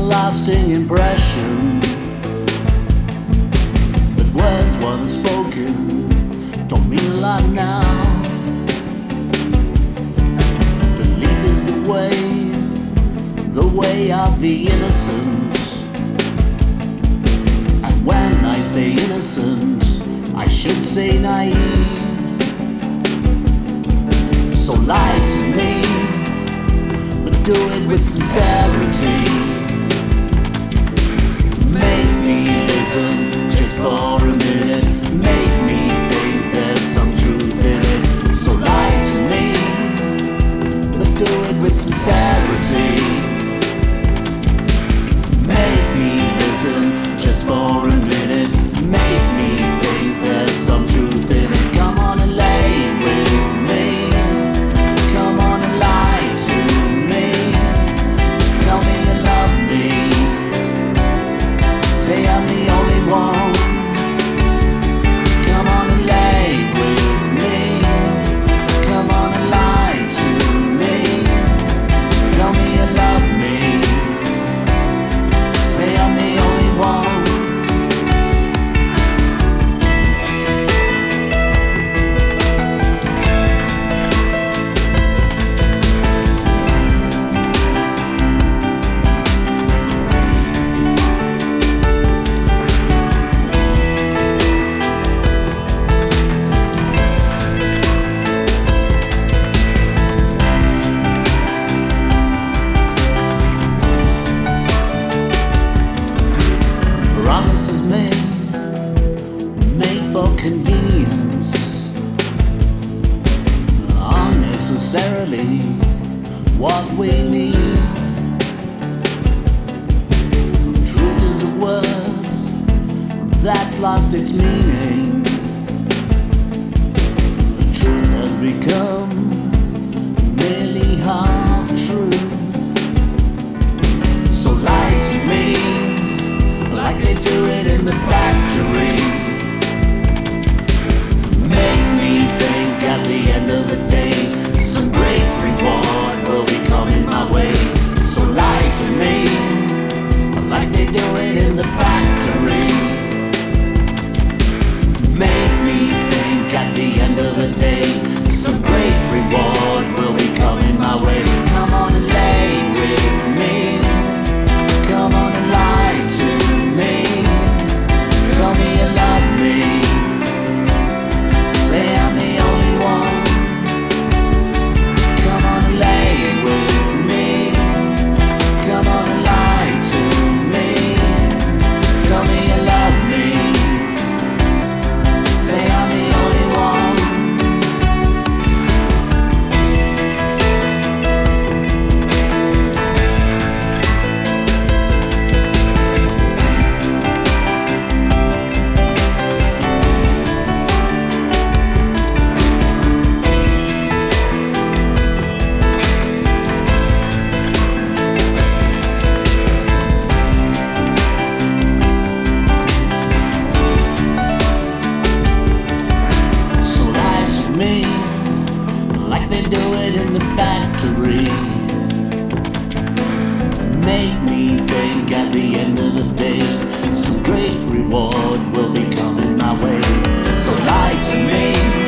lasting impression. But words once spoken don't mean a lot now. Belief is the way of the innocent. And when I say innocent, I should say naive. So lie to me, but do it with sincerity. Make me listen just for a minute. Make me think there's some truth in it. So lie to me, but do it with sincerity. Make me listen just for a minute. Make me think there's some truth in it. Come on and lay with me. Come on and lie to me. Tell me you love me. Say I'm the only one. Come on and lay with me. Come on and lie to me. Tell me you love me. Say I'm the only one. Promises made for convenience, unnecessarily what we need. Truth is a word that's lost its meaning. The truth has become merely half truth. So lie to me like they do it in the factory. Make me think at the end of the day some great reward will be coming my way. So lie to me like they do it in the factory. Make me think at the end of the day some great reward will be coming my way. Come on and lay with me. Come on and lie to me. Tell me you love me. Say I'm the only one. Come on and lay with me. Come on and lie to me. Tell me you love me. Say I'm the only one. So lie to me like they do it in the factory. Make me think at the end of the day some great reward will be coming my way. So lie to me